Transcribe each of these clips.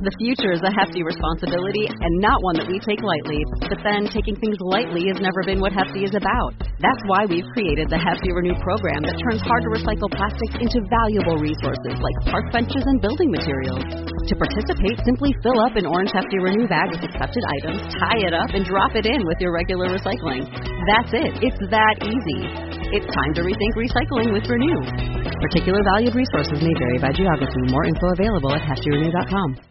The future is a hefty responsibility and not one that we take lightly. But then taking things lightly has never been what Hefty is about. That's why we've created the Hefty Renew program that turns hard-to-recycle plastics into valuable resources like park benches and building materials. To participate, simply fill up an orange Hefty Renew bag with accepted items, tie it up, and drop it in with your regular recycling. That's it. It's that easy. It's time to rethink recycling with Renew. Particular valued resources may vary by geography. More info available at heftyrenew.com.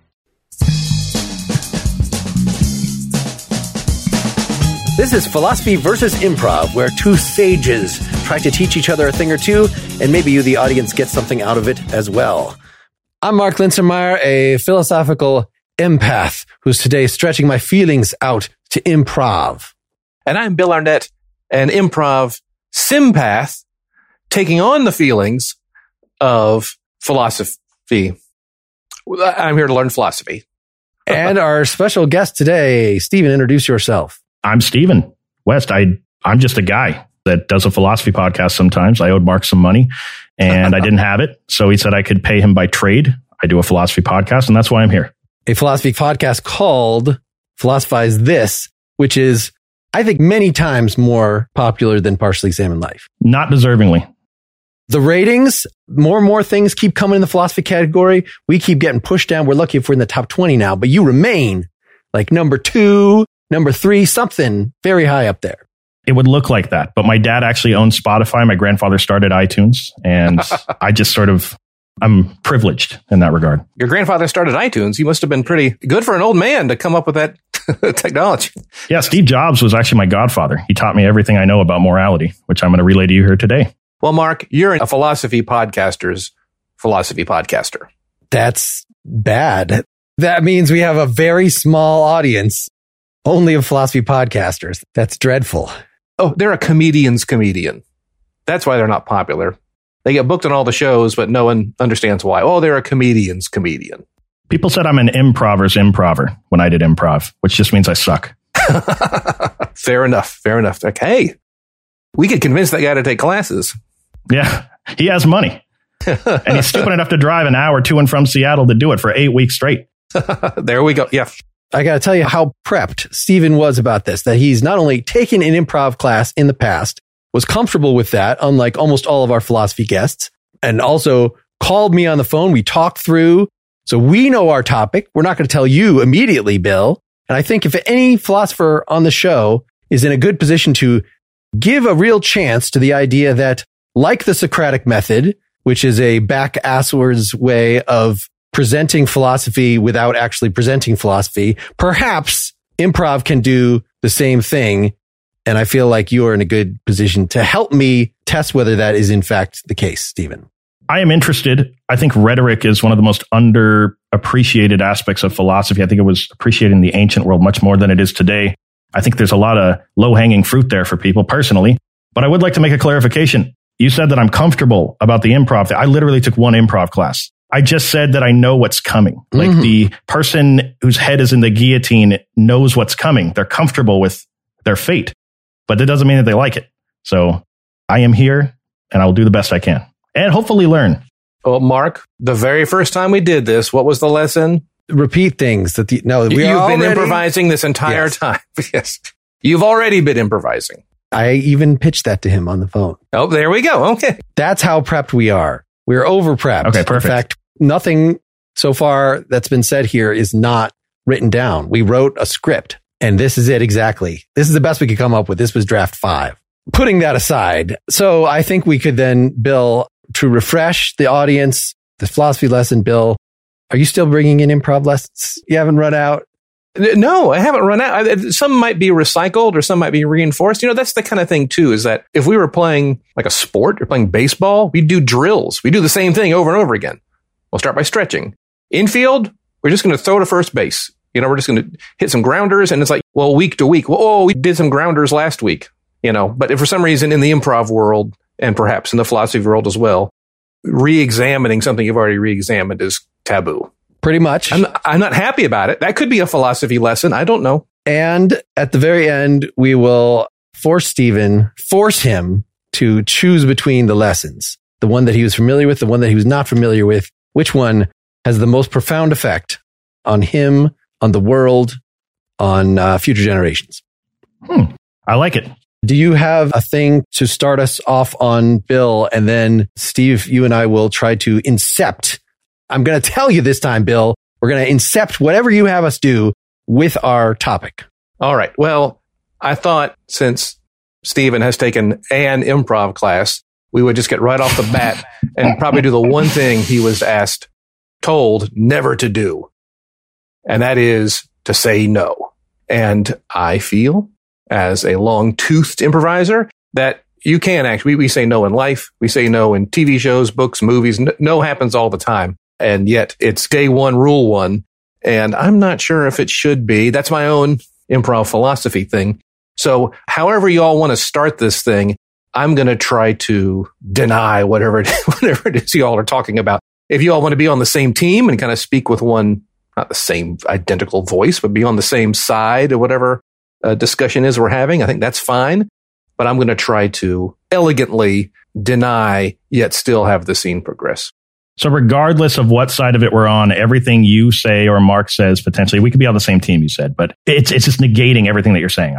This is Philosophy versus Improv, where two sages try to teach each other a thing or two, and maybe you, the audience, get something out of it as well. I'm Mark Linsenmeyer, a philosophical empath who's today stretching my feelings out to improv. And I'm Bill Arnett, an improv sympath, taking on the feelings of philosophy. I'm here to learn philosophy. And our special guest today, Stephen, introduce yourself. I'm Stephen West. I'm just a guy that does a philosophy podcast sometimes. I owed Mark some money and I didn't have it. So he said I could pay him by trade. I do a philosophy podcast and that's why I'm here. A philosophy podcast called Philosophize This, which is, I think, many times more popular than Partially Examined Life. Not deservingly. The ratings, more and more things keep coming in the philosophy category. We keep getting pushed down. We're lucky if we're in the top 20 now, but you remain like number 2, number 3, something very high up there. It would look like that. But my dad actually owns Spotify. My grandfather started iTunes. And I just I'm privileged in that regard. Your grandfather started iTunes. He must have been pretty good for an old man to come up with that technology. Yeah, Steve Jobs was actually my godfather. He taught me everything I know about morality, which I'm going to relay to you here today. Well, Mark, you're a philosophy podcaster's philosophy podcaster. That's bad. That means we have a very small audience only of philosophy podcasters. That's dreadful. Oh, they're a comedian's comedian. That's why they're not popular. They get booked on all the shows, but no one understands why. Oh, they're a comedian's comedian. People said I'm an improver's improver when I did improv, which just means I suck. Fair enough. Okay. We could convince that guy to take classes. Yeah, he has money. And he's stupid enough to drive an hour to and from Seattle to do it for 8 weeks straight. There we go. Yeah. I got to tell you how prepped Stephen was about this, that he's not only taken an improv class in the past, was comfortable with that, unlike almost all of our philosophy guests, and also called me on the phone. We talked through. So we know our topic. We're not going to tell you immediately, Bill. And I think if any philosopher on the show is in a good position to give a real chance to the idea that, like the Socratic method, which is a back-asswards way of presenting philosophy without actually presenting philosophy, perhaps improv can do the same thing. And I feel like you are in a good position to help me test whether that is in fact the case, Stephen. I am interested. I think rhetoric is one of the most underappreciated aspects of philosophy. I think it was appreciated in the ancient world much more than it is today. I think there's a lot of low-hanging fruit there for people personally. But I would like to make a clarification. You said that I'm comfortable about the improv thing. I literally took one improv class. I just said that I know what's coming. Like the person whose head is in the guillotine knows what's coming. They're comfortable with their fate, but that doesn't mean that they like it. So I am here and I will do the best I can and hopefully learn. Well, Mark, the very first time we did this, what was the lesson? Repeat things that you've been improvising this entire time. Yes. You've already been improvising. I even pitched that to him on the phone. Oh, there we go. Okay. That's how prepped we are. We're over prepped. Okay, perfect. In fact, nothing so far that's been said here is not written down. We wrote a script and this is it exactly. This is the best we could come up with. This was draft 5. Putting that aside. So I think we could then, Bill, to refresh the audience, the philosophy lesson, Bill, are you still bringing in improv lessons? You haven't run out? No, I haven't run out. Some might be recycled or some might be reinforced. That's the kind of thing too, is that if we were playing like a sport or playing baseball, we do drills. We do the same thing over and over again. We'll start by stretching. Infield, we're just going to throw to first base. We're just going to hit some grounders and it's like, well, week to week. Well, we did some grounders last week, but if for some reason in the improv world and perhaps in the philosophy world as well, re-examining something you've already re-examined is taboo. Pretty much. I'm not happy about it. That could be a philosophy lesson. I don't know. And at the very end, we will force him to choose between the lessons. The one that he was familiar with, the one that he was not familiar with. Which one has the most profound effect on him, on the world, on future generations. I like it. Do you have a thing to start us off on, Bill? And then, Steve, you and I will try to incept. I'm going to tell you this time, Bill, we're going to incept whatever you have us do with our topic. All right. Well, I thought since Stephen has taken an improv class, we would just get right off the bat and probably do the one thing he was told never to do. And that is to say no. And I feel, as a long-toothed improviser, that you can actually, we say no in life. We say no in TV shows, books, movies. No happens all the time. And yet it's day one, rule one. And I'm not sure if it should be. That's my own improv philosophy thing. So however you all want to start this thing, I'm going to try to deny whatever it is you all are talking about. If you all want to be on the same team and kind of speak with one, not the same identical voice, but be on the same side of whatever discussion is we're having, I think that's fine. But I'm going to try to elegantly deny, yet still have the scene progress. So regardless of what side of it we're on, everything you say or Mark says, potentially, we could be on the same team, you said, but it's just negating everything that you're saying.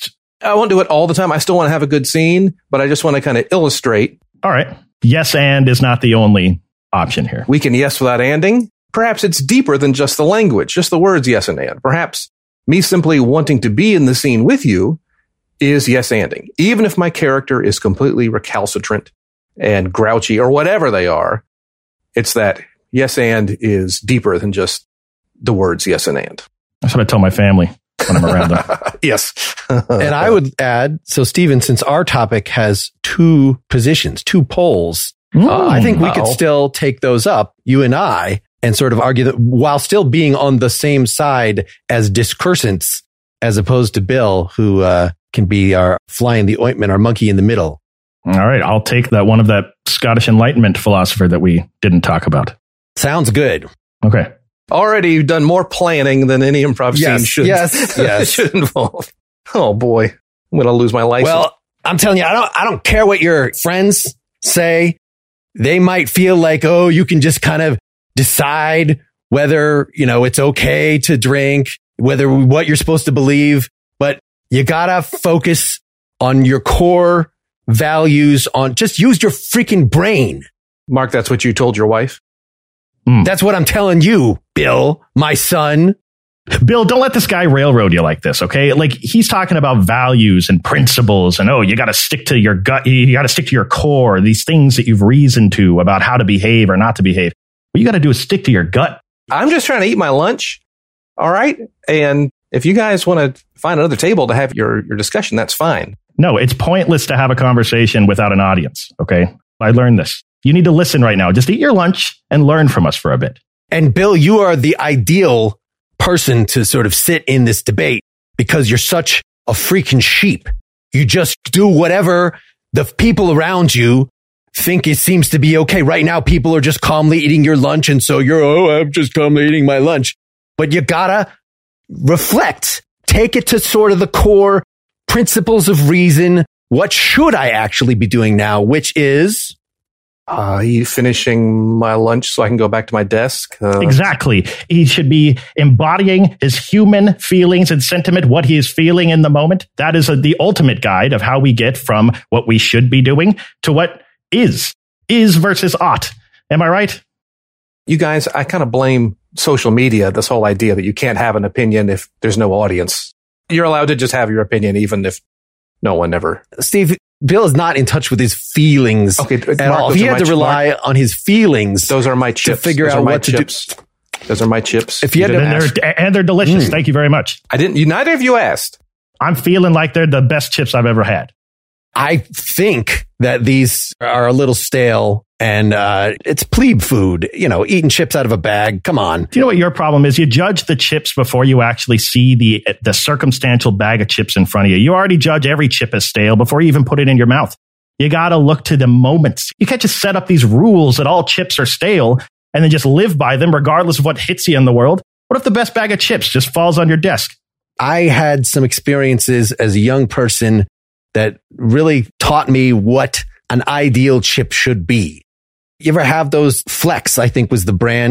I won't do it all the time. I still want to have a good scene, but I just want to kind of illustrate. All right. Yes, and is not the only option here. We can yes without anding. Perhaps it's deeper than just the language, just the words yes and and. Perhaps me simply wanting to be in the scene with you is yes anding. Even if my character is completely recalcitrant and grouchy or whatever they are, it's that yes and is deeper than just the words yes and. That's what I tell my family when I'm around them. Yes. And I would add, so Stephen, since our topic has two positions, two poles, I think we could still take those up, you and I, and sort of argue that while still being on the same side as discursants, as opposed to Bill, who can be our fly in the ointment, our monkey in the middle. All right. I'll take that one of that Scottish Enlightenment philosopher that we didn't talk about. Sounds good. Okay. Already you've done more planning than any improv scene should. Yes. should involve. Oh boy. I'm going to lose my license. Well, I'm telling you, I don't care what your friends say. They might feel like, oh, you can just kind of decide whether, it's okay to drink, what you're supposed to believe, but you gotta focus on your core values, on just use your freaking brain. Mark, that's what you told your wife? That's what I'm telling you, Bill, my son. Bill, don't let this guy railroad you like this, okay? Like, he's talking about values and principles and, you got to stick to your gut. You got to stick to your core, these things that you've reasoned to about how to behave or not to behave. What you got to do is stick to your gut. I'm just trying to eat my lunch. All right. And if you guys want to find another table to have your discussion, that's fine. No, it's pointless to have a conversation without an audience. Okay. I learned this. You need to listen right now. Just eat your lunch and learn from us for a bit. And Bill, you are the ideal person to sort of sit in this debate because you're such a freaking sheep. You just do whatever the people around you think it seems to be okay. Right now, people are just calmly eating your lunch. And so I'm just calmly eating my lunch. But you gotta reflect, take it to sort of the core principles of reason. What should I actually be doing now? Which is finishing my lunch so I can go back to my desk. Exactly. He should be embodying his human feelings and sentiment, what he is feeling in the moment. That is the ultimate guide of how we get from what we should be doing to what is versus ought. Am I right? You guys, I kind of blame social media, this whole idea that you can't have an opinion if there's no audience. You're allowed to just have your opinion, even if no one ever. Steve, Bill is not in touch with his feelings at all. If he had to rely on his feelings, those are my chips. To figure out what to do. Those are my chips. If you had to and they're delicious. Thank you very much. Neither of you asked. I'm feeling like they're the best chips I've ever had. I think that these are a little stale and it's plebe food, eating chips out of a bag. Come on. Do you know what your problem is? You judge the chips before you actually see the circumstantial bag of chips in front of you. You already judge every chip as stale before you even put it in your mouth. You got to look to the moments. You can't just set up these rules that all chips are stale and then just live by them regardless of what hits you in the world. What if the best bag of chips just falls on your desk? I had some experiences as a young person that really taught me what an ideal chip should be. You ever have those Flex, I think was the brand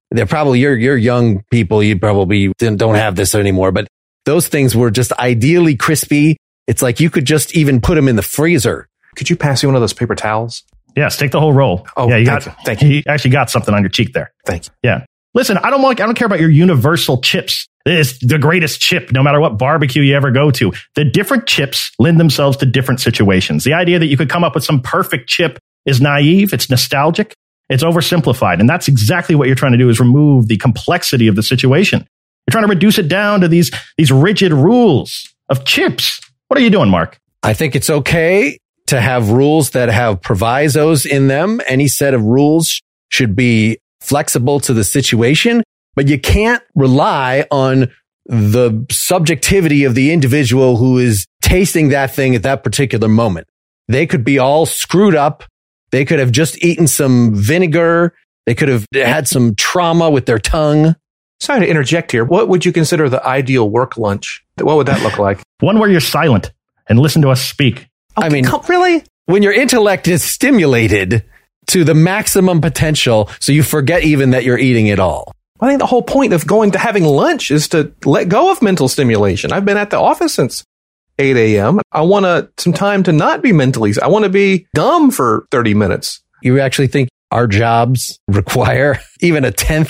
they're probably you're young people. You probably don't have this anymore, but those things were just ideally crispy. It's like you could just even put them in the freezer. Could you pass me one of those paper towels? Yes, take the whole roll. Oh, yeah, thank you. You actually got something on your cheek there. Thank you. Yeah. Listen, I don't care about your universal chips. It's the greatest chip, no matter what barbecue you ever go to. The different chips lend themselves to different situations. The idea that you could come up with some perfect chip is naive. It's nostalgic. It's oversimplified. And that's exactly what you're trying to do, is remove the complexity of the situation. You're trying to reduce it down to these rigid rules of chips. What are you doing, Mark? I think it's okay to have rules that have provisos in them. Any set of rules should be flexible to the situation, but you can't rely on the subjectivity of the individual who is tasting that thing at that particular moment. They could be all screwed up. They could have just eaten some vinegar. They could have had some trauma with their tongue. Sorry to interject here. What would you consider the ideal work lunch? What would that look like? One where you're silent and listen to us speak. Okay, I mean, really? When your intellect is stimulated to the maximum potential, so you forget even that you're eating it all. I think the whole point of going to having lunch is to let go of mental stimulation. I've been at the office since 8 a.m. I want some time to not be mentally. I want to be dumb for 30 minutes. You actually think our jobs require even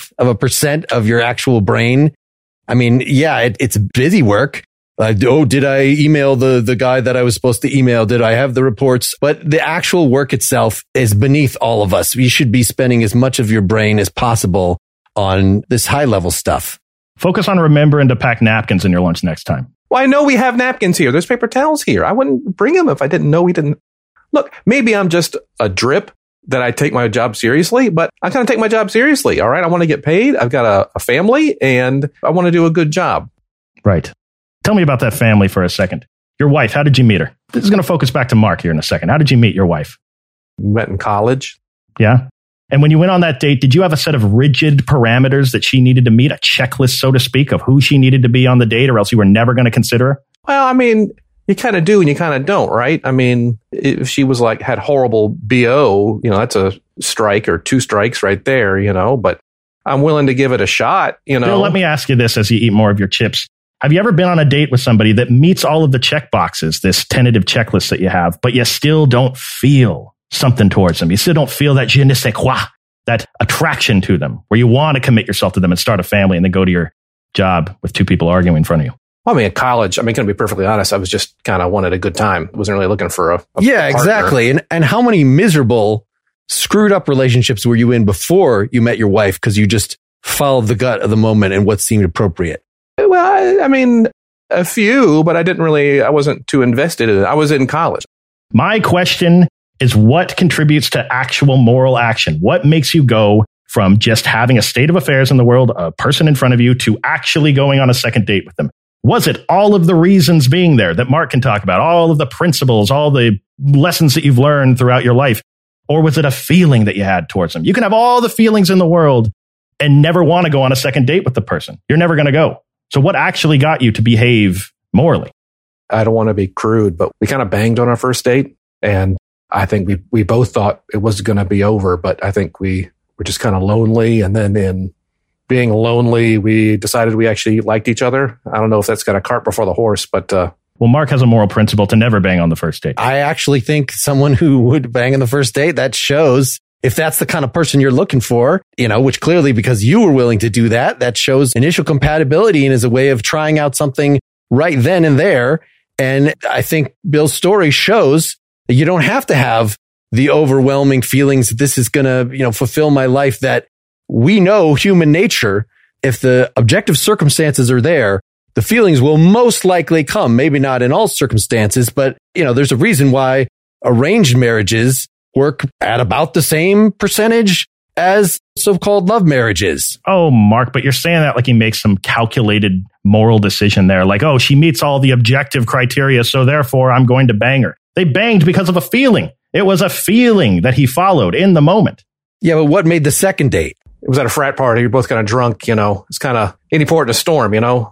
0.1% of your actual brain? I mean, yeah, it's busy work. Did I email the guy that I was supposed to email? Did I have the reports? But the actual work itself is beneath all of us. You should be spending as much of your brain as possible on this high level stuff. Focus on remembering to pack napkins in your lunch next time. Well, I know we have napkins here. There's paper towels here. I wouldn't bring them if I didn't know we didn't. Look, maybe I'm just a drip that I take my job seriously, but I kind of take my job seriously. All right. I want to get paid. I've got a family and I want to do a good job. Right. Tell me about that family for a second. Your wife, how did you meet her? This is going to focus back to Mark here in a second. How did you meet your wife? Met in college. Yeah. And when you went on that date, did you have a set of rigid parameters that she needed to meet, a checklist, so to speak, of who she needed to be on the date, or else you were never going to consider her? Well, I mean, you kind of do and you kind of don't, right? I mean, if she was like, had horrible BO, that's a strike or 2 strikes right there, but I'm willing to give it a shot, Bill, let me ask you this as you eat more of your chips. Have you ever been on a date with somebody that meets all of the check boxes, this tentative checklist that you have, but you still don't feel something towards them? You still don't feel that je ne sais quoi, that attraction to them, where you want to commit yourself to them and start a family and then go to your job with 2 people arguing in front of you? Well, I mean, in college, going to be perfectly honest, I was just kind of wanted a good time. Wasn't really looking for a yeah, partner. Exactly. And how many miserable, screwed up relationships were you in before you met your wife because you just followed the gut of the moment and what seemed appropriate? Well, I mean, a few, but I wasn't too invested in it. I was in college. My question is, what contributes to actual moral action? What makes you go from just having a state of affairs in the world, a person in front of you, to actually going on a second date with them? Was it all of the reasons being there that Mark can talk about, all of the principles, all the lessons that you've learned throughout your life? Or was it a feeling that you had towards them? You can have all the feelings in the world and never want to go on a second date with the person. You're never going to go. So what actually got you to behave morally? I don't want to be crude, but we kind of banged on our first date. And I think we both thought it was going to be over, but I think we were just kind of lonely. And then in being lonely, we decided we actually liked each other. I don't know if that's got a cart before the horse, but... Well, Mark has a moral principle to never bang on the first date. I actually think someone who would bang on the first date, that shows... If that's the kind of person you're looking for, which clearly because you were willing to do that shows initial compatibility and is a way of trying out something right then and there. And I think Bill's story shows that you don't have to have the overwhelming feelings that this is going to, fulfill my life, that we know human nature. If the objective circumstances are there, the feelings will most likely come. Maybe not in all circumstances, but there's a reason why arranged marriages work at about the same percentage as so-called love marriages. Oh, Mark, but you're saying that like he makes some calculated moral decision there. Like, oh, she meets all the objective criteria, so therefore I'm going to bang her. They banged because of a feeling. It was a feeling that he followed in the moment. Yeah, but what made the second date? It was at a frat party. You're both kind of drunk, It's kind of any port in a storm,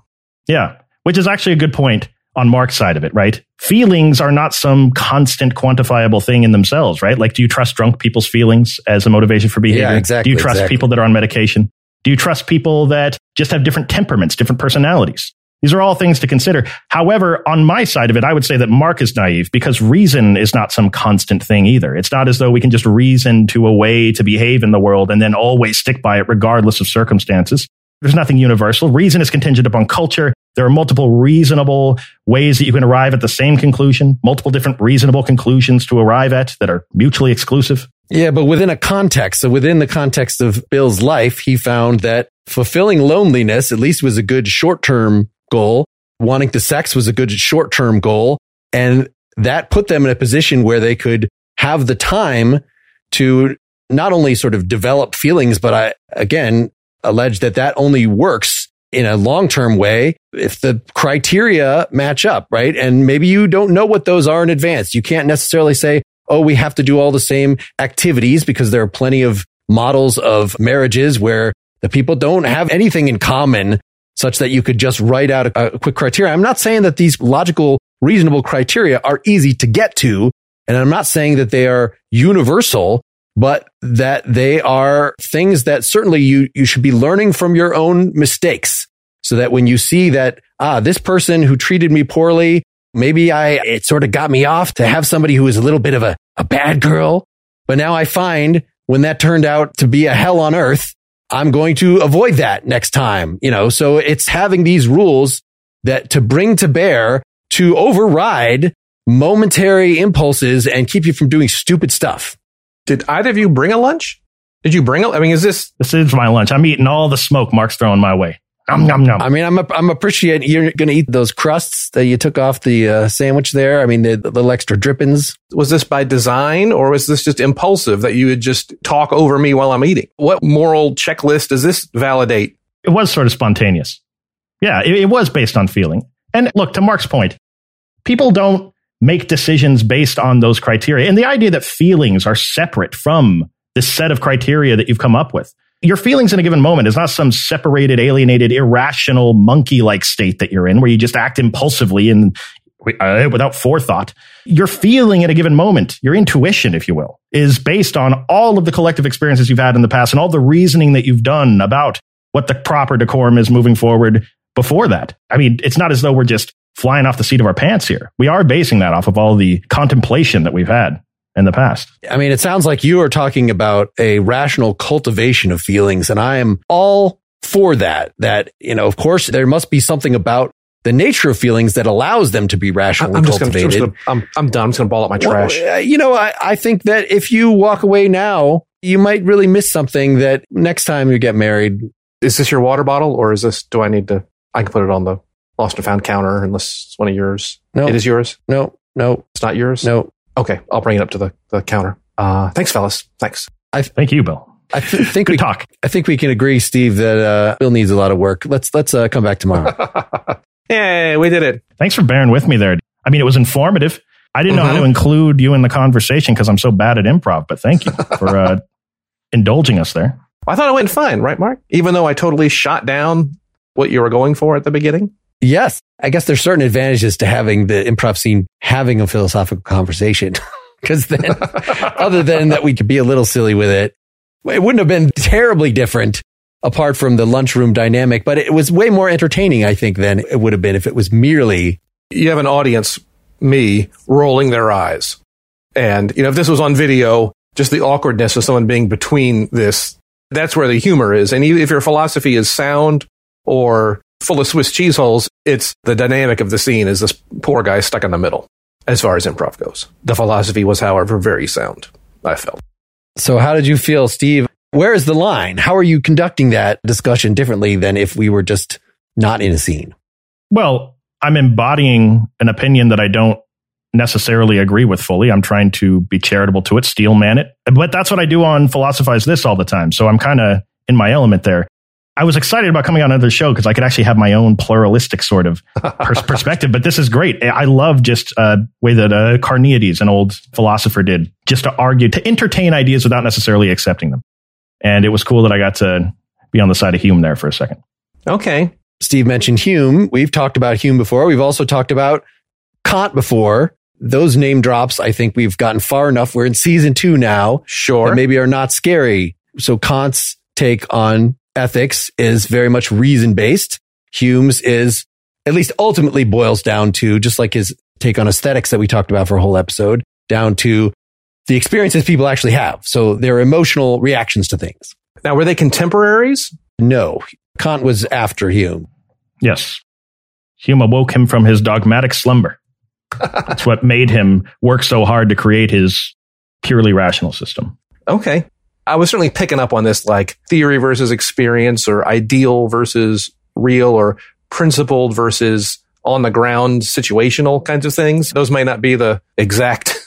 Yeah, which is actually a good point on Mark's side of it, right? Feelings are not some constant quantifiable thing in themselves, right? Like, do you trust drunk people's feelings as a motivation for behavior? Yeah, exactly. Do you trust people that are on medication? Do you trust people that just have different temperaments, different personalities? These are all things to consider. However, on my side of it, I would say that Mark is naive because reason is not some constant thing either. It's not as though we can just reason to a way to behave in the world and then always stick by it regardless of circumstances. There's nothing universal. Reason is contingent upon culture. There are multiple reasonable ways that you can arrive at the same conclusion, multiple different reasonable conclusions to arrive at that are mutually exclusive. Yeah, but within a context. So within the context of Bill's life, he found that fulfilling loneliness at least was a good short-term goal. Wanting to sex was a good short-term goal. And that put them in a position where they could have the time to not only sort of develop feelings, but I, again, allege that that only works in a long-term way if the criteria match up, right? And maybe you don't know what those are in advance. You can't necessarily say, oh, we have to do all the same activities, because there are plenty of models of marriages where the people don't have anything in common such that you could just write out a quick criteria. I'm not saying that these logical, reasonable criteria are easy to get to, and I'm not saying that they are universal, but that they are things that certainly you should be learning from your own mistakes, so that when you see that, this person who treated me poorly, maybe it sort of got me off to have somebody who was a little bit of a bad girl. But now I find when that turned out to be a hell on earth, I'm going to avoid that next time. So it's having these rules that to bring to bear to override momentary impulses and keep you from doing stupid stuff. Did either of you bring a lunch? Did you bring This is my lunch. I'm eating all the smoke Mark's throwing my way. Nom, nom, nom. I mean, I'm appreciating you're going to eat those crusts that you took off the sandwich there. I mean, the little extra drippings. Was this by design, or was this just impulsive that you would just talk over me while I'm eating? What moral checklist does this validate? It was sort of spontaneous. Yeah, it was based on feeling. And look, to Mark's point, people don't make decisions based on those criteria. And the idea that feelings are separate from this set of criteria that you've come up with. Your feelings in a given moment is not some separated, alienated, irrational, monkey-like state that you're in where you just act impulsively and without forethought. Your feeling at a given moment, your intuition, if you will, is based on all of the collective experiences you've had in the past and all the reasoning that you've done about what the proper decorum is moving forward before that. I mean, it's not as though we're just flying off the seat of our pants here. We are basing that off of all the contemplation that we've had in the past. I mean, it sounds like you are talking about a rational cultivation of feelings, and I am all for that. That, of course, there must be something about the nature of feelings that allows them to be rationally cultivated. I'm done. I'm just going to ball up my trash. Well, I think that if you walk away now, you might really miss something that next time you get married. Is this your water bottle, or is this, I can put it on the lost and found counter unless it's one of yours. No. It is yours? No. It's not yours? No. Okay, I'll bring it up to the counter. Thanks, fellas. Thanks. Thank you, Bill. I think Good talk. I think we can agree, Steve, that Bill needs a lot of work. Let's come back tomorrow. Hey, we did it. Thanks for bearing with me there. I mean, it was informative. I didn't know how to include you in the conversation because I'm so bad at improv, but thank you for indulging us there. I thought it went fine, right, Mark? Even though I totally shot down what you were going for at the beginning? Yes. I guess there's certain advantages to having the improv scene having a philosophical conversation. Because then, other than that, we could be a little silly with it. It wouldn't have been terribly different apart from the lunchroom dynamic, but it was way more entertaining, I think, than it would have been if it was merely... You have an audience, me, rolling their eyes. And, if this was on video, just the awkwardness of someone being between this, that's where the humor is. And if your philosophy is sound or full of Swiss cheese holes, it's the dynamic of the scene is this poor guy stuck in the middle, as far as improv goes. The philosophy was, however, very sound, I felt. So how did you feel, Steve? Where is the line? How are you conducting that discussion differently than if we were just not in a scene? Well, I'm embodying an opinion that I don't necessarily agree with fully. I'm trying to be charitable to it, steelman it. But that's what I do on Philosophize This all the time. So I'm kind of in my element there. I was excited about coming on another show because I could actually have my own pluralistic sort of perspective. But this is great. I love just way that Carneades, an old philosopher, did, just to argue, to entertain ideas without necessarily accepting them. And it was cool that I got to be on the side of Hume there for a second. Okay. Steve mentioned Hume. We've talked about Hume before. We've also talked about Kant before. Those name drops, I think we've gotten far enough. We're in season 2 now. Sure. That maybe are not scary. So Kant's take on ethics is very much reason-based. Hume's is, at least ultimately boils down to, just like his take on aesthetics that we talked about for a whole episode, down to the experiences people actually have. So their emotional reactions to things. Now, were they contemporaries? No. Kant was after Hume. Yes. Hume awoke him from his dogmatic slumber. That's what made him work so hard to create his purely rational system. Okay. I was certainly picking up on this, like theory versus experience, or ideal versus real, or principled versus on the ground situational kinds of things. Those may not be the exact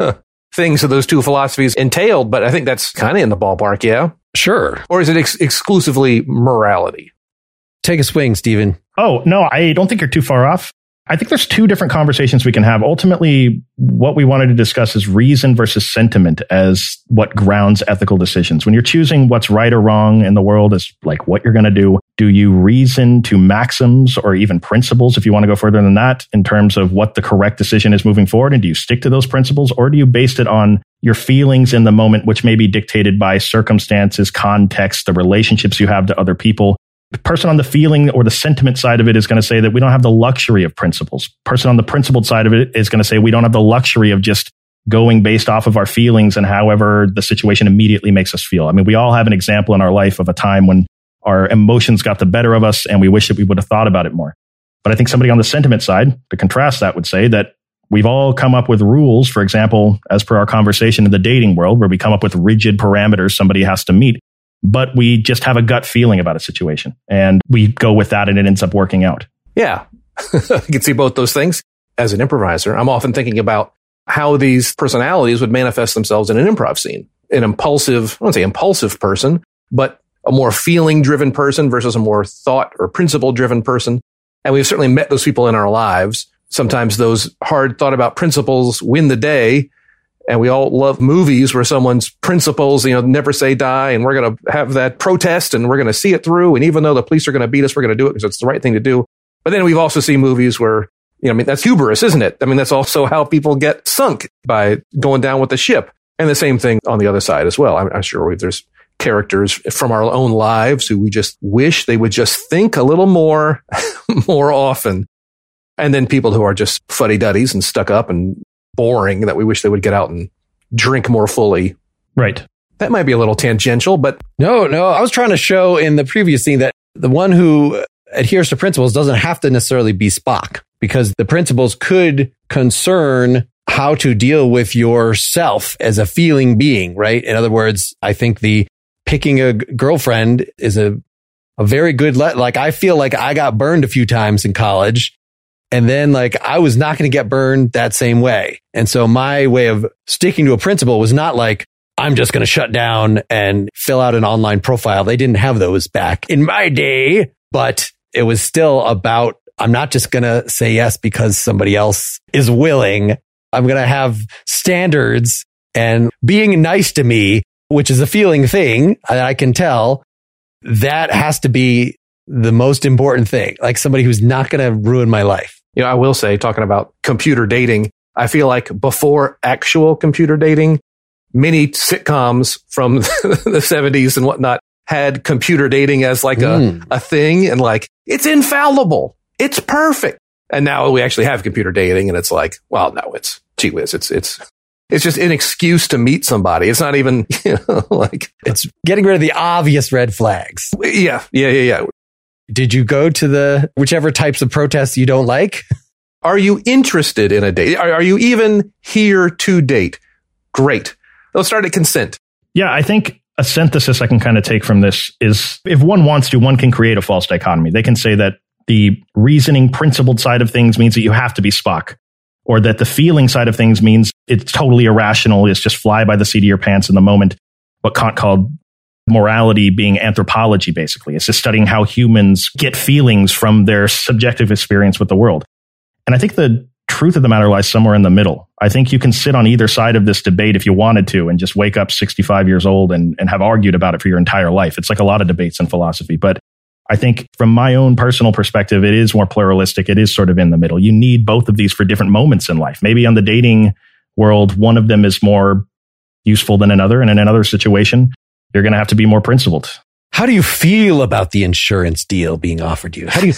things that those two philosophies entailed, but I think that's kind of in the ballpark, yeah? Sure. Or is it exclusively morality? Take a swing, Stephen. Oh, no, I don't think you're too far off. I think there's two different conversations we can have. Ultimately, what we wanted to discuss is reason versus sentiment as what grounds ethical decisions. When you're choosing what's right or wrong in the world as like what you're going to do you reason to maxims or even principles, if you want to go further than that, in terms of what the correct decision is moving forward? And do you stick to those principles, or do you base it on your feelings in the moment, which may be dictated by circumstances, context, the relationships you have to other people? The person on the feeling or the sentiment side of it is going to say that we don't have the luxury of principles. Person on the principled side of it is going to say we don't have the luxury of just going based off of our feelings and however the situation immediately makes us feel. I mean, we all have an example in our life of a time when our emotions got the better of us and we wish that we would have thought about it more. But I think somebody on the sentiment side, to contrast that, would say that we've all come up with rules, for example, as per our conversation in the dating world, where we come up with rigid parameters somebody has to meet. But we just have a gut feeling about a situation and we go with that and it ends up working out. Yeah, I can see both those things. As an improviser, I'm often thinking about how these personalities would manifest themselves in an improv scene. An impulsive, I wouldn't say impulsive person, but a more feeling-driven person versus a more thought or principle-driven person. And we've certainly met those people in our lives. Sometimes those hard thought about principles win the day. And we all love movies where someone's principles, never say die. And we're going to have that protest and we're going to see it through. And even though the police are going to beat us, we're going to do it because it's the right thing to do. But then we've also seen movies where, that's hubris, isn't it? I mean, that's also how people get sunk by going down with the ship. And the same thing on the other side as well. I'm sure there's characters from our own lives who we just wish they would just think a little more, more often. And then people who are just fuddy-duddies and stuck up and boring that we wish they would get out and drink more fully. Right. That might be a little tangential, but... No. I was trying to show in the previous scene that the one who adheres to principles doesn't have to necessarily be Spock, because the principles could concern how to deal with yourself as a feeling being, right? In other words, I think the picking a girlfriend is a very good... I feel like I got burned a few times in college. And then I was not going to get burned that same way. And so my way of sticking to a principle was not like, I'm just going to shut down and fill out an online profile. They didn't have those back in my day, but it was still about, I'm not just going to say yes because somebody else is willing. I'm going to have standards, and being nice to me, which is a feeling thing that I can tell, that has to be the most important thing. Like somebody who's not going to ruin my life. I will say, talking about computer dating, I feel like before actual computer dating, many sitcoms from the 70s and whatnot had computer dating as a thing, and it's infallible. It's perfect. And now we actually have computer dating, and it's well, no, it's gee whiz. It's just an excuse to meet somebody. It's not even, it's getting rid of the obvious red flags. Yeah. Did you go to the whichever types of protests you don't like? Are you interested in a date? Are you even here to date? Great. Let's start at consent. Yeah, I think a synthesis I can kind of take from this is if one wants to, one can create a false dichotomy. They can say that the reasoning, principled side of things means that you have to be Spock, or that the feeling side of things means it's totally irrational. It's just fly by the seat of your pants in the moment. What Kant called morality being anthropology, basically. It's just studying how humans get feelings from their subjective experience with the world. And I think the truth of the matter lies somewhere in the middle. I think you can sit on either side of this debate if you wanted to and just wake up 65 years old and have argued about it for your entire life. It's like a lot of debates in philosophy. But I think from my own personal perspective, it is more pluralistic. It is sort of in the middle. You need both of these for different moments in life. Maybe on the dating world, one of them is more useful than another. And in another situation, you're going to have to be more principled. How do you feel about the insurance deal being offered you? How do you?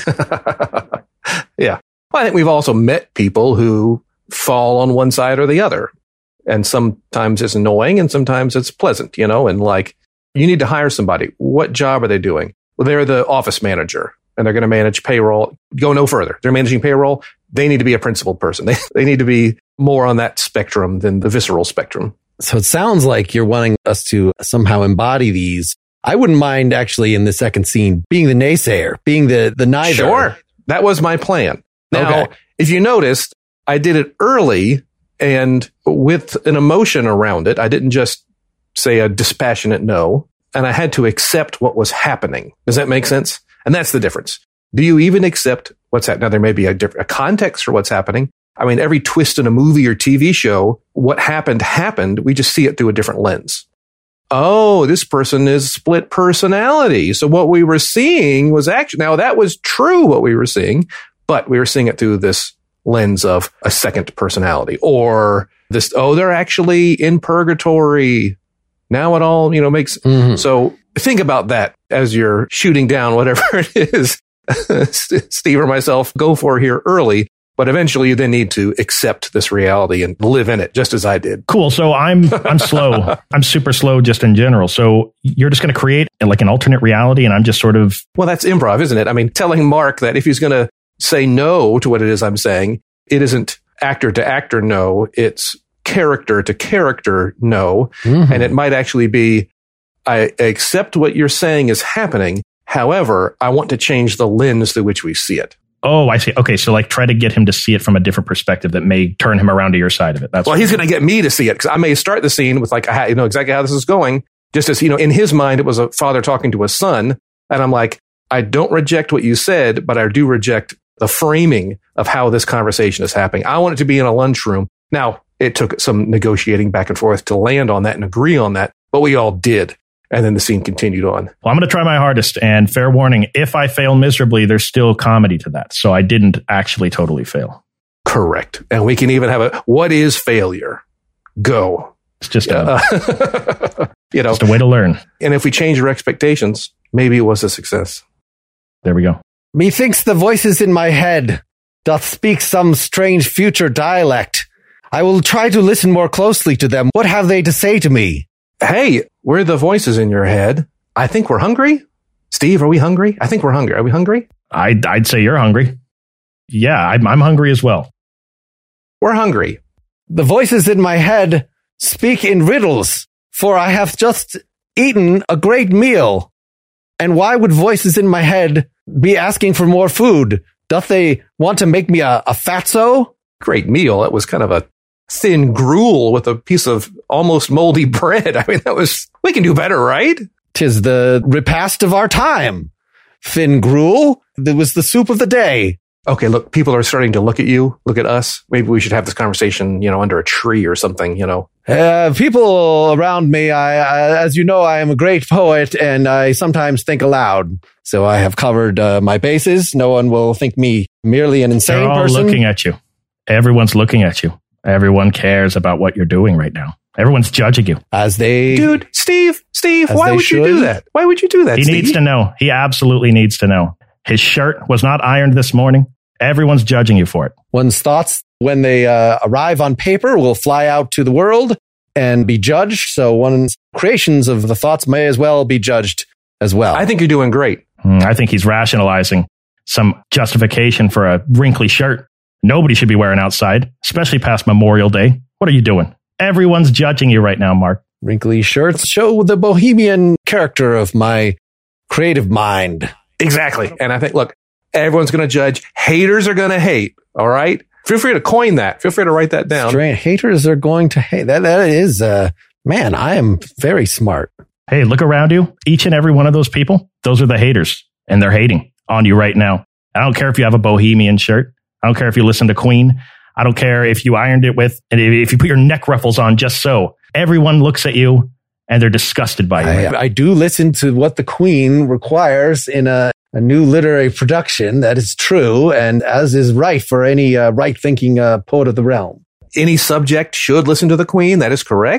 Yeah. Well, I think we've also met people who fall on one side or the other. And sometimes it's annoying and sometimes it's pleasant, and like, you need to hire somebody. What job are they doing? Well, they're the office manager and they're going to manage payroll. Go no further. They're managing payroll. They need to be a principal person. They need to be more on that spectrum than the visceral spectrum. So it sounds like you're wanting us to somehow embody these. I wouldn't mind actually in the second scene being the naysayer, being the neither. Sure. That was my plan. Now, Okay. if you noticed, I did it early and with an emotion around it. I didn't just say a dispassionate no, and I had to accept what was happening. Does that make sense? And that's the difference. Do you even accept what's happening? Now, there may be a context for what's happening. I mean, every twist in a movie or TV show, what happened. We just see it through a different lens. Oh, this person is split personality. So what we were seeing was actually, now that was true what we were seeing, but we were seeing it through this lens of a second personality or this, they're actually in purgatory. Now it all, makes, So think about that as you're shooting down whatever it is Steve or myself go for here early. But eventually you then need to accept this reality and live in it, just as I did. Cool. So I'm slow. I'm super slow just in general. So you're just going to create like an alternate reality and I'm just sort of... Well, that's improv, isn't it? I mean, telling Mark that if he's going to say no to what it is I'm saying, it isn't actor to actor no, it's character to character no. Mm-hmm. And it might actually be, I accept what you're saying is happening. However, I want to change the lens through which we see it. Oh, I see. Okay, so like try to get him to see it from a different perspective that may turn him around to your side of it. Well, he's going to get me to see it because I may start the scene with like, exactly how this is going. Just as, in his mind, it was a father talking to a son. And I'm like, I don't reject what you said, but I do reject the framing of how this conversation is happening. I want it to be in a lunchroom. Now, it took some negotiating back and forth to land on that and agree on that, but we all did. And then the scene continued on. Well, I'm going to try my hardest. And fair warning, if I fail miserably, there's still comedy to that. So I didn't actually totally fail. Correct. And we can even have what is failure? Go. It's just a just way to learn. And if we change your expectations, maybe it was a success. There we go. Methinks the voices in my head doth speak some strange future dialect. I will try to listen more closely to them. What have they to say to me? Hey, we're the voices in your head. I think we're hungry. Steve, are we hungry? I think we're hungry. Are we hungry? I'd say you're hungry. Yeah, I'm hungry as well. We're hungry. The voices in my head speak in riddles, for I have just eaten a great meal. And why would voices in my head be asking for more food? Doth they want to make me a fatso? Great meal. It was kind of a thin gruel with a piece of almost moldy bread. I mean, we can do better, right? 'Tis the repast of our time. Thin gruel. That was the soup of the day. Okay, look, people are starting to look at you, look at us. Maybe we should have this conversation, under a tree or something, People around me, as you know, I am a great poet and I sometimes think aloud. So I have covered my bases. No one will think me merely an insane They're all person. Looking at you. Everyone's looking at you. Everyone cares about what you're doing right now. Everyone's judging you. Dude, Steve, why would you do that? Why would you do that, He Steve? needs to know. He absolutely needs to know. His shirt was not ironed this morning. Everyone's judging you for it. One's thoughts, when they arrive on paper, will fly out to the world and be judged. So one's creations of the thoughts may as well be judged as well. I think you're doing great. I think he's rationalizing some justification for a wrinkly shirt. Nobody should be wearing outside, especially past Memorial Day. What are you doing? Everyone's judging you right now, Mark. Wrinkly shirts show the bohemian character of my creative mind. Exactly. And I think, look, everyone's going to judge. Haters are going to hate. All right. Feel free to coin that. Feel free to write that down. Haters are going to hate. That is, man, I am very smart. Hey, look around you. Each and every one of those people, those are the haters. And they're hating on you right now. I don't care if you have a bohemian shirt. I don't care if you listen to Queen. I don't care if you ironed it and if you put your neck ruffles on just so. Everyone looks at you and they're disgusted by you. I do listen to what the Queen requires in a new literary production. That is true, and as is right for any right-thinking poet of the realm. Any subject should listen to the Queen. That is correct.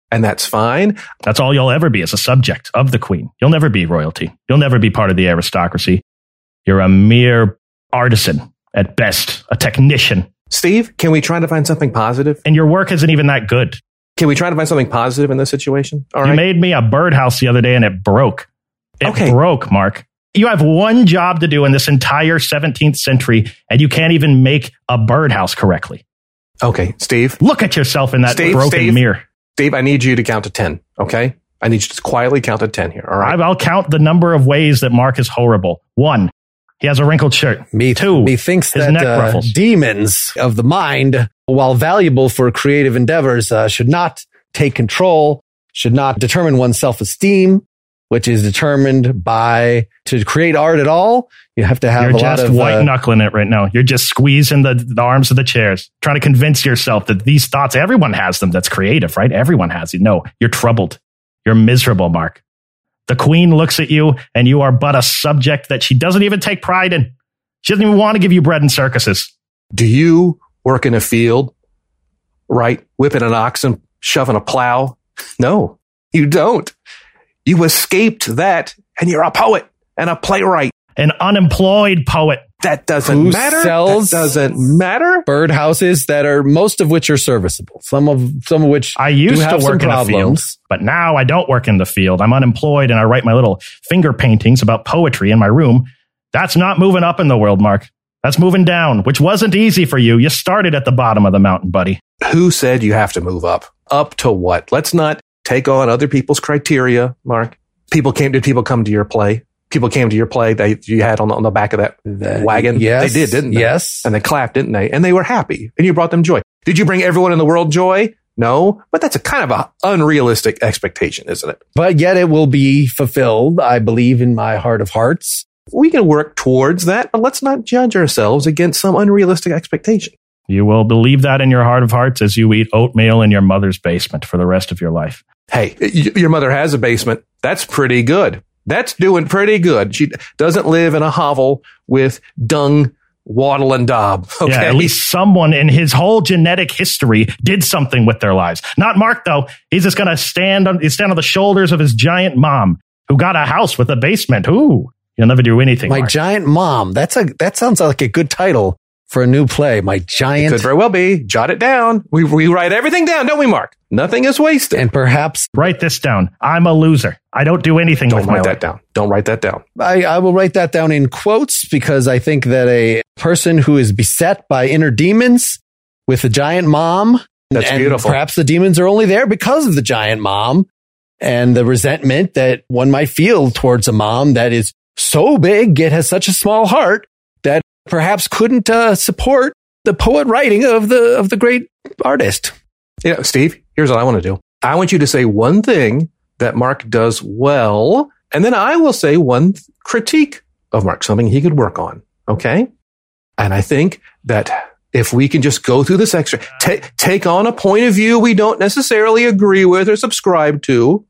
and that's fine. That's all you'll ever be, as a subject of the queen. You'll never be royalty. You'll never be part of the aristocracy. You're a mere artisan at best, a technician. Steve, can we try to find something positive? And your work isn't even that good. Can we try to find something positive in this situation? All right. You made me a birdhouse the other day and it broke. It broke, Mark. You have one job to do in this entire 17th century and you can't even make a birdhouse correctly. Okay, Steve. Look at yourself in that broken mirror. Steve, I need you to count to 10, okay? I need you to quietly count to 10 here, all right? I'll count the number of ways that Mark is horrible. 1, he has a wrinkled shirt. 2, he thinks his that neck ruffles. Demons of the mind, while valuable for creative endeavors, should not take control, should not determine one's self-esteem, which is determined by, to create art at all, you have to have You're just white-knuckling it right now. You're just squeezing the arms of the chairs, trying to convince yourself that these thoughts, everyone has them that's creative, right? Everyone has it. No, you're troubled. You're miserable, Mark. The queen looks at you and you are but a subject that she doesn't even take pride in. She doesn't even want to give you bread and circuses. Do you work in a field, right? Whipping an oxen, shoving a plow? No, you don't. You escaped that and you're a poet and a playwright. An unemployed poet. That doesn't matter. Sells that doesn't matter. birdhouses that are, most of which are serviceable. Some of which I used have to work in a field, but now I don't work in the field. I'm unemployed and I write my little finger paintings about poetry in my room. That's not moving up in the world, Mark. That's moving down, which wasn't easy for you. You started at the bottom of the mountain, buddy. Who said you have to move up? Up to what? Let's not take on other people's criteria, Mark. Did people come to your play? People came to your play that you had on the back of that wagon. Yes. They did, didn't they? Yes. And they clapped, didn't they? And they were happy and you brought them joy. Did you bring everyone in the world joy? No, but that's a kind of a unrealistic expectation, isn't it? But yet it will be fulfilled, I believe, in my heart of hearts. We can work towards that, but let's not judge ourselves against some unrealistic expectation. You will believe that in your heart of hearts as you eat oatmeal in your mother's basement for the rest of your life. Hey, your mother has a basement. That's pretty good. That's doing pretty good. She doesn't live in a hovel with dung, wattle, and daub. Okay? Yeah, at least someone in his whole genetic history did something with their lives. Not Mark, though. He's just going to stand on the shoulders of his giant mom, who got a house with a basement. Ooh, you'll never do anything, My Mark. Giant Mom. That sounds like a good title for a new play. My Giant. It could very well be. Jot it down. We write everything down, don't we, Mark? Nothing is wasted. And perhaps Write this down. I'm a loser. I don't do anything with my life. Don't write that down. Don't write that down. I will write that down in quotes, because I think that a person who is beset by inner demons with a giant mom, That's and beautiful. perhaps the demons are only there because of the giant mom and the resentment that one might feel towards a mom that is so big, it has such a small heart that perhaps couldn't support the poet writing of the great artist. Yeah, Steve, here's what I want to do. I want you to say one thing that Mark does well, and then I will say one critique of Mark, something he could work on. Okay? And I think that if we can just go through this extra, take on a point of view we don't necessarily agree with or subscribe to.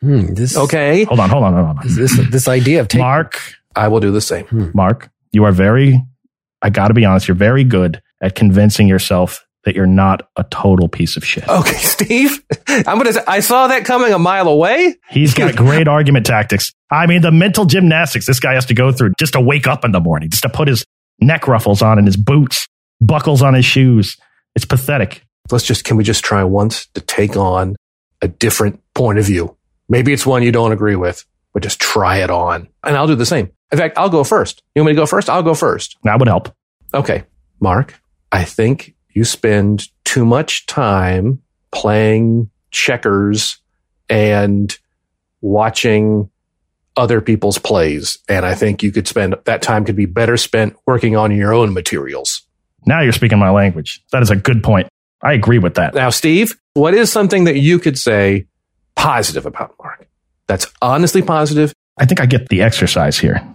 Okay? Hold on. This idea of taking, Mark, I will do the same. Mark, you are I got to be honest, you're very good at convincing yourself that you're not a total piece of shit. Okay, Steve, I saw that coming a mile away. He's got great argument tactics. I mean, the mental gymnastics this guy has to go through just to wake up in the morning, just to put his neck ruffles on and his boots, buckles on his shoes. It's pathetic. Can we just try once to take on a different point of view? Maybe it's one you don't agree with, but just try it on. And I'll do the same. In fact, I'll go first. You want me to go first? I'll go first. That would help. Okay, Mark, I think you spend too much time playing checkers and watching other people's plays. And I think that time could be better spent working on your own materials. Now you're speaking my language. That is a good point. I agree with that. Now, Steve, what is something that you could say positive about Mark? That's honestly positive. I think I get the exercise here.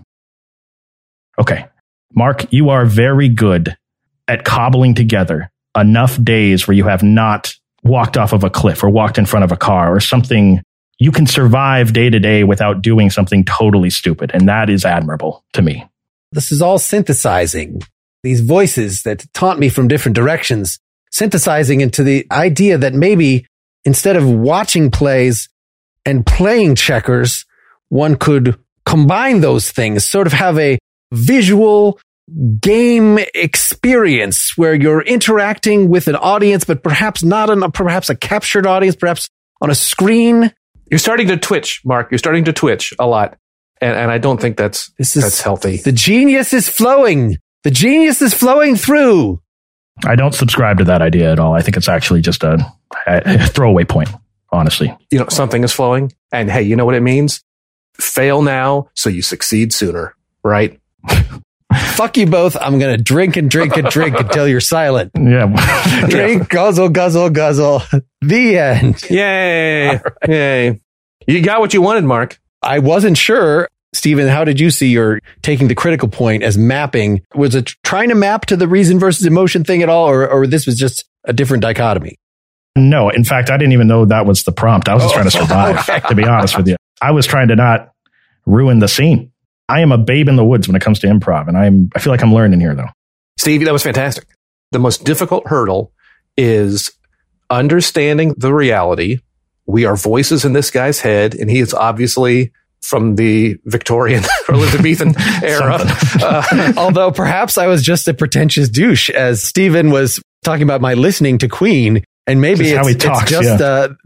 Okay. Mark, you are very good at cobbling together enough days where you have not walked off of a cliff or walked in front of a car or something. You can survive day to day without doing something totally stupid. And that is admirable to me. This is all synthesizing. These voices that taunt me from different directions, synthesizing into the idea that maybe instead of watching plays and playing checkers, one could combine those things, sort of have a visual game experience where you're interacting with an audience, but perhaps not perhaps a captured audience, perhaps on a screen. You're starting to twitch, Mark. You're starting to twitch a lot. And I don't think that's healthy. The genius is flowing. The genius is flowing through. I don't subscribe to that idea at all. I think it's actually just a throwaway point, honestly. Something is flowing. And hey, you know what it means? Fail now so you succeed sooner, right? Fuck you both. I'm going to drink and drink and drink until you're silent. Yeah. Drink, guzzle, guzzle, guzzle. The end. Yay. Right. Yay. You got what you wanted, Mark. I wasn't sure. Stephen, how did you see your taking the critical point as mapping? Was it trying to map to the reason versus emotion thing at all, or this was just a different dichotomy? No, in fact, I didn't even know that was the prompt. I was just trying to survive, to be honest with you. I was trying to not ruin the scene. I am a babe in the woods when it comes to improv, and I feel like I'm learning here, though. Steve, that was fantastic. The most difficult hurdle is understanding the reality. We are voices in this guy's head, and he is obviously from the Victorian or Elizabethan era. Although perhaps I was just a pretentious douche, as Stephen was talking about my listening to Queen, and maybe it's just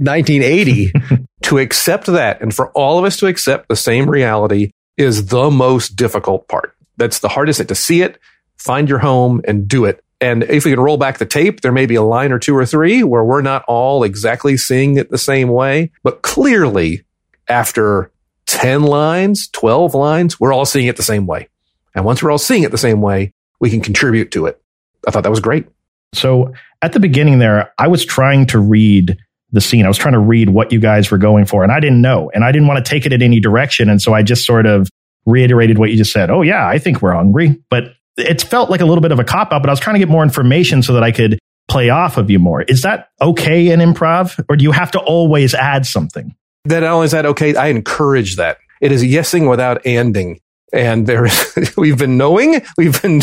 1980. To accept that, and for all of us to accept the same reality, is the most difficult part. That's the hardest thing, to see it, find your home, and do it. And if we can roll back the tape, there may be a line or two or three where we're not all exactly seeing it the same way. But clearly, after 10 lines, 12 lines, we're all seeing it the same way. And once we're all seeing it the same way, we can contribute to it. I thought that was great. So at the beginning there, I was trying to read the scene. I was trying to read what you guys were going for, and I didn't know. And I didn't want to take it in any direction. And so I just sort of reiterated what you just said. Oh, yeah, I think we're hungry. But it felt like a little bit of a cop-out, but I was trying to get more information so that I could play off of you more. Is that okay in improv? Or do you have to always add something? That not only is that okay, I encourage that. It is yesing without anding. And we've been knowing, we've been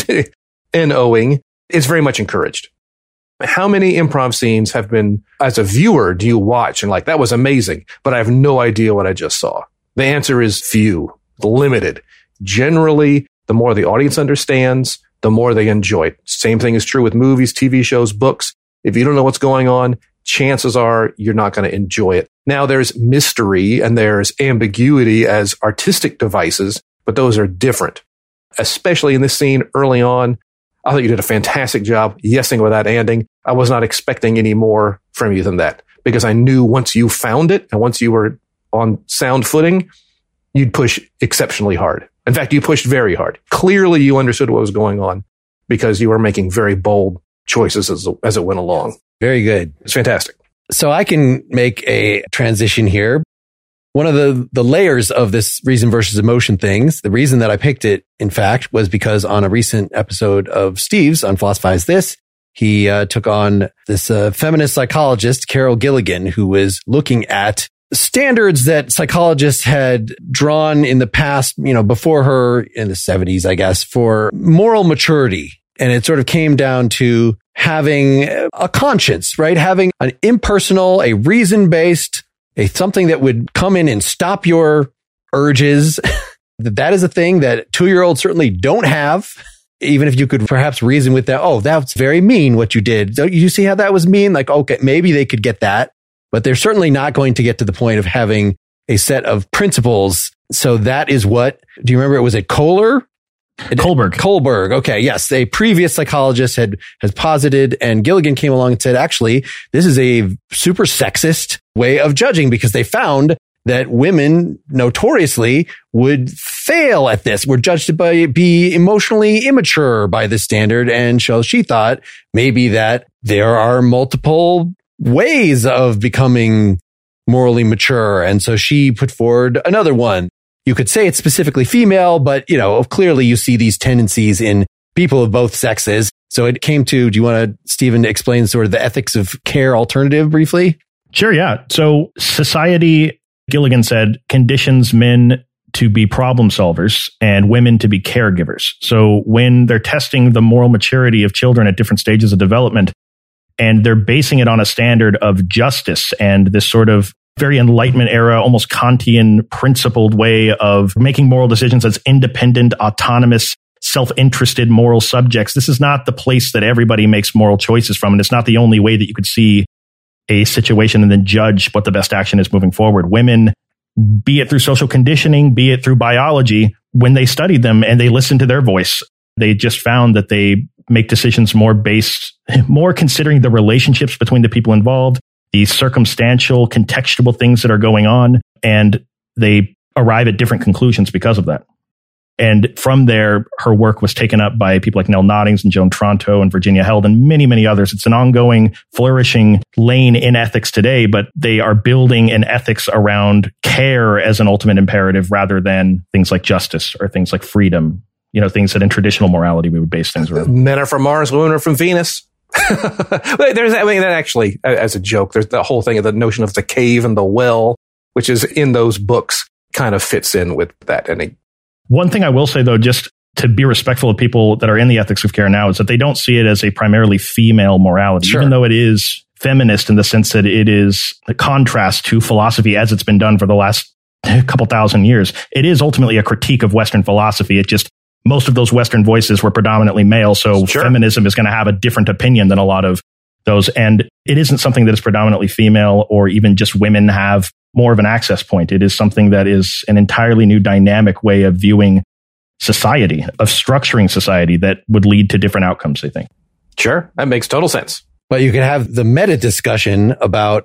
N-O-ing. It's very much encouraged. How many improv scenes have been, as a viewer, do you watch and like, that was amazing, but I have no idea what I just saw? The answer is few, limited. Generally, the more the audience understands, the more they enjoy it. Same thing is true with movies, TV shows, books. If you don't know what's going on, chances are you're not going to enjoy it. Now, there's mystery and there's ambiguity as artistic devices, but those are different. Especially in this scene early on, I thought you did a fantastic job yesing without anding. I was not expecting any more from you than that, because I knew once you found it and once you were on sound footing, you'd push exceptionally hard. In fact, you pushed very hard. Clearly, you understood what was going on because you were making very bold choices as it went along. Very good. It's fantastic. So I can make a transition here. One of the layers of this reason versus emotion things, the reason that I picked it, in fact, was because on a recent episode of Steve's on Philosophize This, he took on this feminist psychologist, Carol Gilligan, who was looking at standards that psychologists had drawn in the past, before her in the 70s, I guess, for moral maturity. And it sort of came down to having a conscience, right? Having an impersonal, a reason-based, something that would come in and stop your urges. That is a thing that 2-year-olds certainly don't have. Even if you could perhaps reason with that, oh, that's very mean what you did. So you see how that was mean? Like, okay, maybe they could get that, but they're certainly not going to get to the point of having a set of principles. So that is what, do you remember it was at Kohler? Kohlberg. Okay. Yes. A previous psychologist has posited, and Gilligan came along and said, actually, this is a super sexist way of judging, because they found that women notoriously would fail at this, were judged to be emotionally immature by this standard. And so she thought maybe that there are multiple ways of becoming morally mature. And so she put forward another one. You could say it's specifically female, but, clearly you see these tendencies in people of both sexes. So it came to, do you want to, Stephen, explain sort of the ethics of care alternative briefly? Sure, yeah. So society, Gilligan said, conditions men to be problem solvers and women to be caregivers. So when they're testing the moral maturity of children at different stages of development, And they're basing it on a standard of justice and this sort of very Enlightenment era, almost Kantian principled way of making moral decisions as independent, autonomous, self-interested moral subjects. This is not the place that everybody makes moral choices from. And it's not the only way that you could see a situation and then judge what the best action is moving forward. Women, be it through social conditioning, be it through biology, when they studied them and they listened to their voice, they just found that they make decisions more considering the relationships between the people involved, the circumstantial, contextual things that are going on, and they arrive at different conclusions because of that. And from there, her work was taken up by people like Nell Noddings and Joan Tronto and Virginia Held and many, many others. It's an ongoing, flourishing lane in ethics today, but they are building an ethics around care as an ultimate imperative rather than things like justice or things like freedom, things that in traditional morality we would base things around. Men are from Mars, women are from Venus. That actually, as a joke, there's the whole thing of the notion of the cave and the well, which is in those books, kind of fits in with that. And one thing I will say, though, just to be respectful of people that are in the ethics of care now, is that they don't see it as a primarily female morality, even though it is feminist in the sense that it is a contrast to philosophy as it's been done for the last couple thousand years. It is ultimately a critique of Western philosophy. It just, most of those Western voices were predominantly male, so feminism is going to have a different opinion than a lot of those. And it isn't something that is predominantly female or even just women have more of an access point. It is something that is an entirely new dynamic way of viewing society, of structuring society that would lead to different outcomes, I think. Sure. That makes total sense. But you could have the meta discussion about,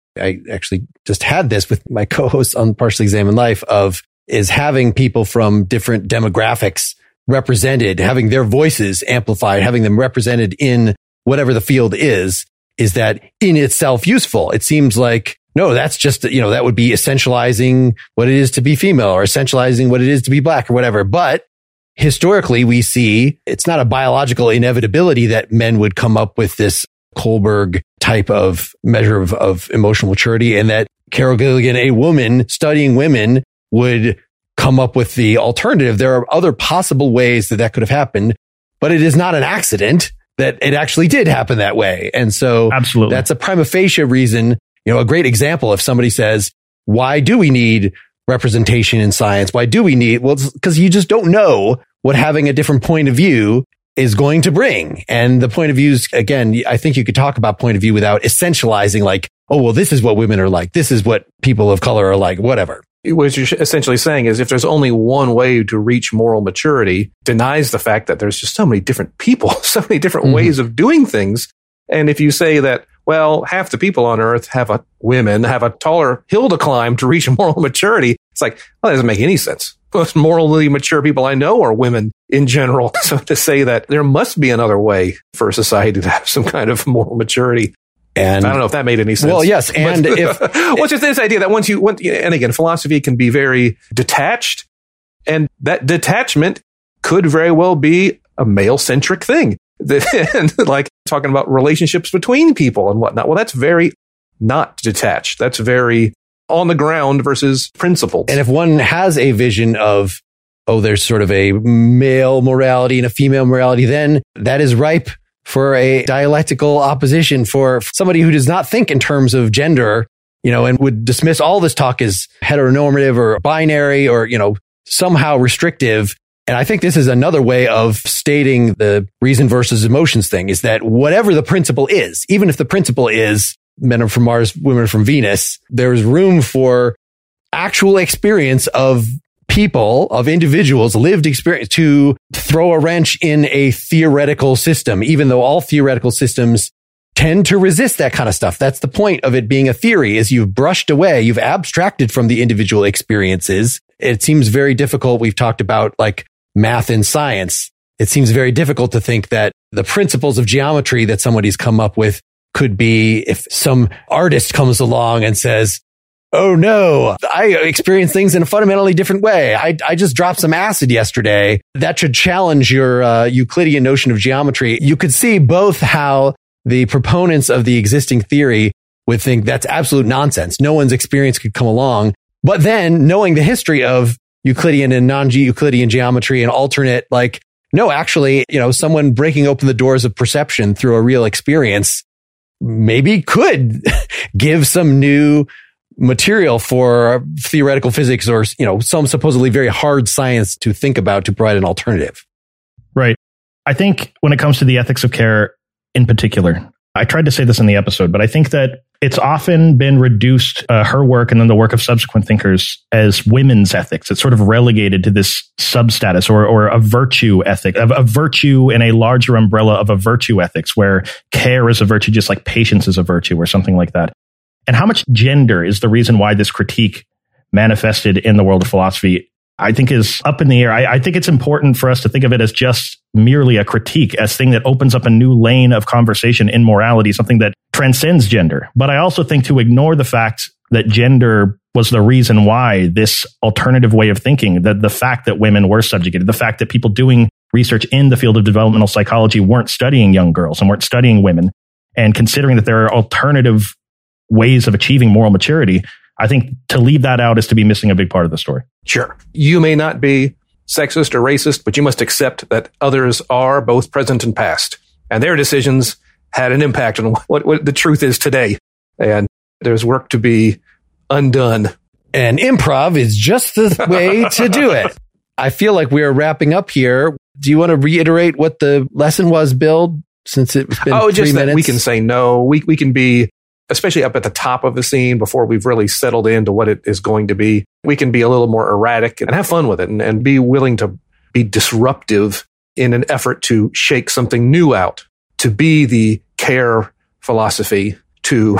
I actually just had this with my co-host on Partially Examined Life, is having people from different demographics represented, having their voices amplified, having them represented in whatever the field is that in itself useful? It seems like, no, that's just, that would be essentializing what it is to be female or essentializing what it is to be black or whatever. But historically, we see it's not a biological inevitability that men would come up with this Kohlberg type of measure of emotional maturity, and that Carol Gilligan, a woman studying women, would come up with the alternative. There are other possible ways that could have happened, but it is not an accident that it actually did happen that way. And so absolutely, that's a prima facie reason. A great example, if somebody says, why do we need representation in science? Why do we need? Well, it's because you just don't know what having a different point of view is going to bring. And the point of views, again, I think you could talk about point of view without essentializing like, oh, well, this is what women are like. This is what people of color are like, whatever. What you're essentially saying is if there's only one way to reach moral maturity, denies the fact that there's just so many different people, so many different ways of doing things. And if you say that, well, half the people on Earth women have a taller hill to climb to reach moral maturity, it's like, well, that doesn't make any sense. Most morally mature people I know are women in general. So to say that there must be another way for society to have some kind of moral maturity. And I don't know if that made any sense. Well, yes. And it's just this idea that and again, philosophy can be very detached, and that detachment could very well be a male-centric thing. And like talking about relationships between people and whatnot. Well, that's very not detached. That's very on the ground versus principled. And if one has a vision of, there's sort of a male morality and a female morality, then that is ripe for a dialectical opposition for somebody who does not think in terms of gender, and would dismiss all this talk as heteronormative or binary or, somehow restrictive. And I think this is another way of stating the reason versus emotions thing, is that whatever the principle is, even if the principle is men are from Mars, women are from Venus, there's room for actual experience of people, of individuals, lived experience to throw a wrench in a theoretical system, even though all theoretical systems tend to resist that kind of stuff. That's the point of it being a theory, is you've brushed away, you've abstracted from the individual experiences. It seems very difficult. We've talked about like math and science. It seems very difficult to think that the principles of geometry that somebody's come up with could be, if some artist comes along and says, oh no, I experience things in a fundamentally different way. I just dropped some acid yesterday. That should challenge your Euclidean notion of geometry. You could see both how the proponents of the existing theory would think that's absolute nonsense. No one's experience could come along. But then knowing the history of Euclidean and non-Euclidean geometry and alternate, like, no, actually, someone breaking open the doors of perception through a real experience maybe could give some new material for theoretical physics or, some supposedly very hard science to think about to provide an alternative. Right. I think when it comes to the ethics of care in particular, I tried to say this in the episode, but I think that it's often been reduced, her work and then the work of subsequent thinkers, as women's ethics. It's sort of relegated to this substatus or a virtue ethic, a virtue in a larger umbrella of a virtue ethics, where care is a virtue, just like patience is a virtue or something like that. And how much gender is the reason why this critique manifested in the world of philosophy, I think is up in the air. I think it's important for us to think of it as just merely a critique, as thing that opens up a new lane of conversation in morality, something that transcends gender. But I also think to ignore the fact that gender was the reason why this alternative way of thinking, that the fact that women were subjugated, the fact that people doing research in the field of developmental psychology weren't studying young girls and weren't studying women, and considering that there are alternative ways of achieving moral maturity, I think to leave that out is to be missing a big part of the story. Sure. You may not be sexist or racist, but you must accept that others are, both present and past. And their decisions had an impact on what the truth is today. And there's work to be undone. And improv is just the way to do it. I feel like we're wrapping up here. Do you want to reiterate what the lesson was, Bill, since it's been 3 minutes? Just that we can say no. We can be, especially up at the top of the scene before we've really settled into what it is going to be. We can be a little more erratic and have fun with it and be willing to be disruptive in an effort to shake something new out, to be the care philosophy, to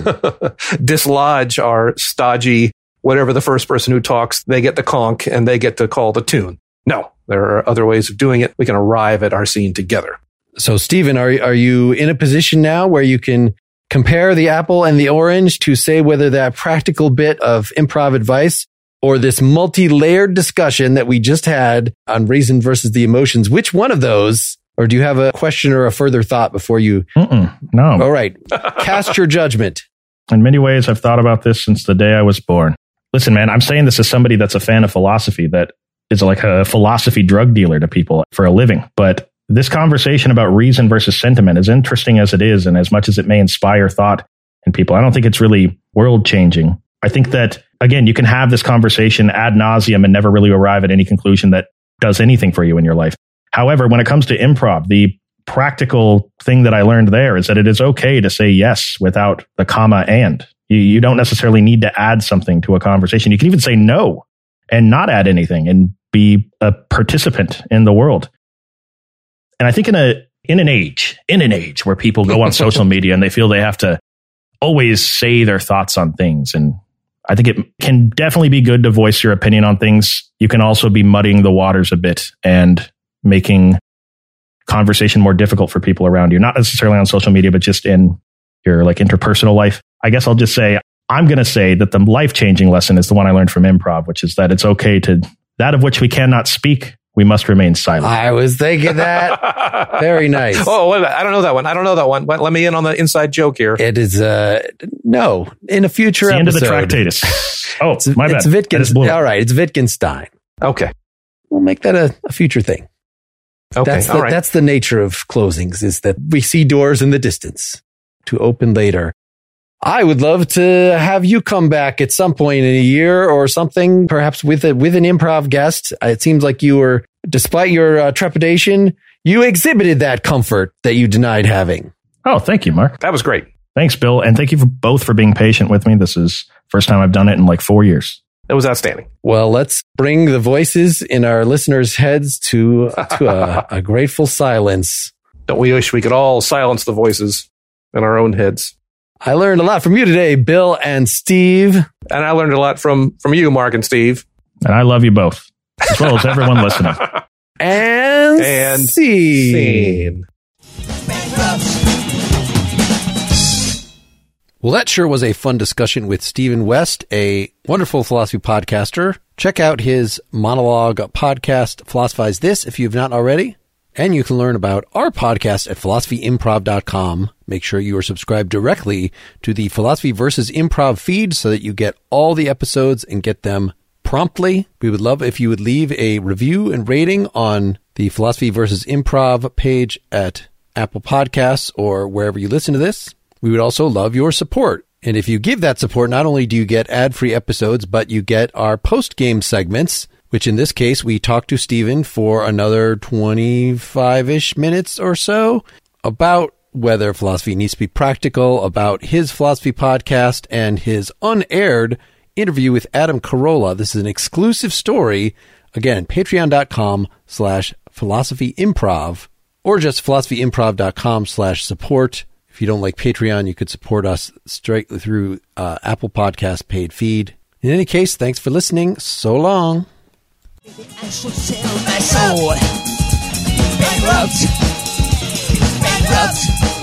dislodge our stodgy, whatever the first person who talks, they get the conch and they get to call the tune. No, there are other ways of doing it. We can arrive at our scene together. So, Stephen, are you in a position now where you can compare the apple and the orange to say whether that practical bit of improv advice or this multi-layered discussion that we just had on reason versus the emotions, which one of those, or do you have a question or a further thought before you? No. All right. Cast your judgment. In many ways, I've thought about this since the day I was born. Listen, man, I'm saying this as somebody that's a fan of philosophy, that is like a philosophy drug dealer to people for a living. But this conversation about reason versus sentiment, as interesting as it is, and as much as it may inspire thought in people, I don't think it's really world changing. I think that, again, you can have this conversation ad nauseum and never really arrive at any conclusion that does anything for you in your life. However, when it comes to improv, the practical thing that I learned there is that it is okay to say yes without the comma and. You don't necessarily need to add something to a conversation. You can even say no and not add anything and be a participant in the world. And I think in an age where people go on social media and they feel they have to always say their thoughts on things, and I think it can definitely be good to voice your opinion on things. You can also be muddying the waters a bit and making conversation more difficult for people around you, not necessarily on social media, but just in your like interpersonal life. I guess I'll just say, I'm going to say that the life-changing lesson is the one I learned from improv, which is that it's okay to, that of which we cannot speak, we must remain silent. I was thinking that. Very nice. Oh, wait a minute. I don't know that one. Let me in on the inside joke here. It is, no, in a future it's the episode. End of the Tractatus. Oh, my bad. It's Wittgenstein. All right. It's Wittgenstein. Okay. We'll make that a future thing. Okay. That's the nature of closings, is that we see doors in the distance to open later. I would love to have you come back at some point in a year or something, perhaps with an improv guest. It seems like you were, despite your trepidation, you exhibited that comfort that you denied having. Oh, thank you, Mark. That was great. Thanks, Bill. And thank you both for being patient with me. This is the first time I've done it in like 4 years. It was outstanding. Well, let's bring the voices in our listeners' heads to a grateful silence. Don't we wish we could all silence the voices in our own heads? I learned a lot from you today, Bill and Steve. And I learned a lot from you, Mark and Steve. And I love you both, as well as everyone listening. And scene. Well, that sure was a fun discussion with Stephen West, a wonderful philosophy podcaster. Check out his monologue podcast, Philosophize This, if you've not already. And you can learn about our podcast at philosophyimprov.com. Make sure you are subscribed directly to the Philosophy versus Improv feed so that you get all the episodes and get them promptly. We would love if you would leave a review and rating on the Philosophy versus Improv page at Apple Podcasts or wherever you listen to this. We would also love your support. And if you give that support, not only do you get ad-free episodes, but you get our post-game segments, which in this case, we talk to Steven for another 25-ish minutes or so about whether philosophy needs to be practical, about his philosophy podcast, and his unaired interview with Adam Carolla. This is an exclusive story. Again, patreon.com/philosophyimprov or just philosophyimprov.com/support. If you don't like Patreon, you could support us straight through Apple Podcast paid feed. In any case, thanks for listening. So long. I should sell my soul. Bankrupt.